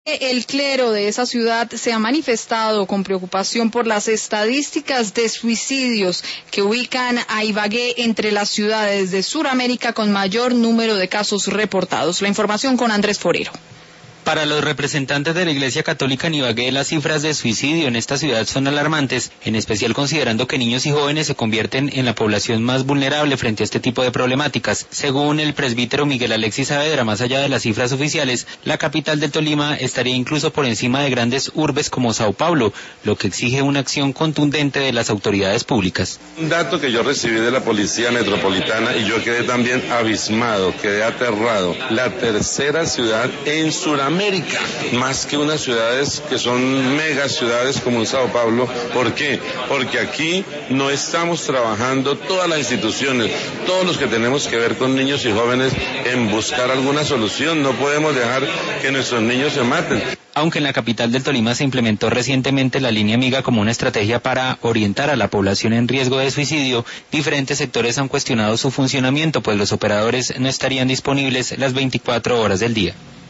El clero de esa ciudad se ha manifestado con preocupación por las estadísticas de suicidios que ubican a Ibagué entre las ciudades de Sudamérica con mayor número de casos reportados. La información con Andrés Forero. Para los representantes de la Iglesia Católica en Ibagué, las cifras de suicidio en esta ciudad son alarmantes, en especial considerando que niños y jóvenes se convierten en la población más vulnerable frente a este tipo de problemáticas. Según el presbítero Miguel Alexis Saavedra, más allá de las cifras oficiales, la capital del Tolima estaría incluso por encima de grandes urbes como Sao Paulo, lo que exige una acción contundente de las autoridades públicas. Un dato que yo recibí de la Policía Metropolitana y yo quedé también abismado, quedé aterrado. La tercera ciudad en Sudamérica, más que unas ciudades que son mega ciudades como en Sao Paulo. ¿Por qué? Porque aquí no estamos trabajando todas las instituciones, todos los que tenemos que ver con niños y jóvenes en buscar alguna solución. No podemos dejar que nuestros niños se maten. Aunque en la capital del Tolima se implementó recientemente la línea amiga como una estrategia para orientar a la población en riesgo de suicidio, diferentes sectores han cuestionado su funcionamiento, pues los operadores no estarían disponibles las 24 horas del día.